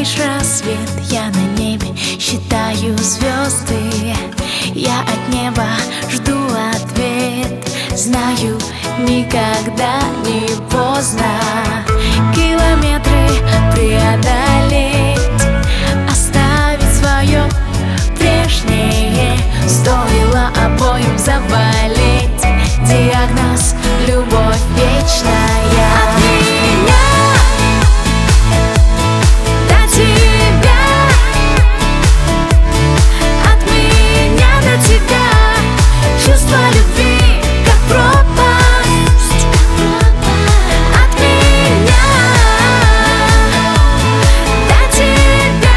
лишь рассвет, я на небе считаю звезды. Я от неба жду ответ, знаю, никогда не поздно километры преодолеть, оставить свое прежнее. Стоило обоим заболеть, диагноз — любовь вечная. От меня до тебя, от меня до тебя, чувство любви как пропасть. От меня до тебя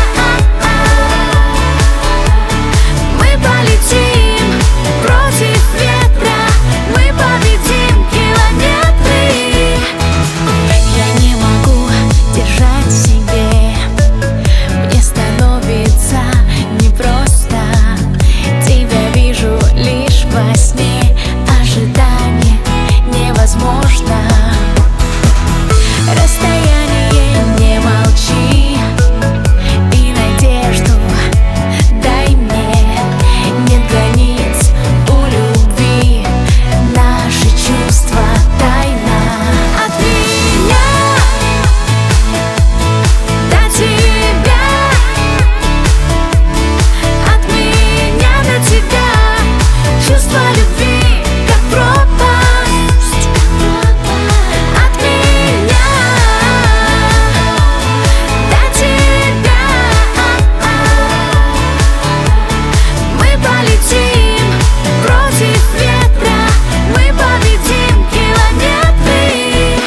мы полетим против ветра, мы победим километры. Я не могу держать в себе, мне становится непросто. Тебя вижу лишь во сне, ожидание невозможно. Расстояние, не молчи, и надежду дай мне. Нет границ у любви, наши чувства тайна. От меня до тебя, от меня до тебя, чувство любви как пропасть. От меня до тебя мы полетим против ветра, мы победим километры.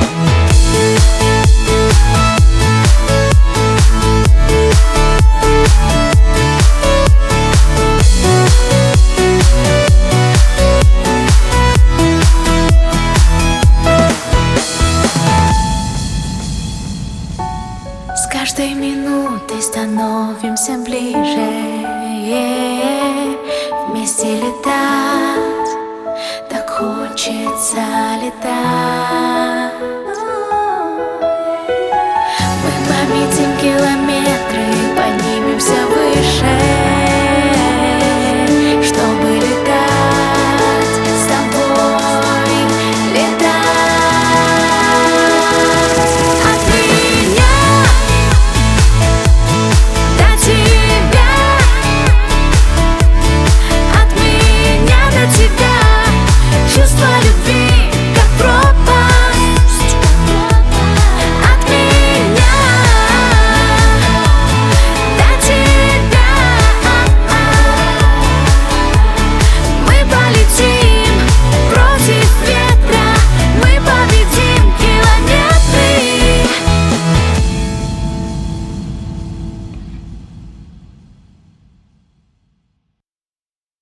С каждой минутой становимся ближе, вместе летать, так хочется летать.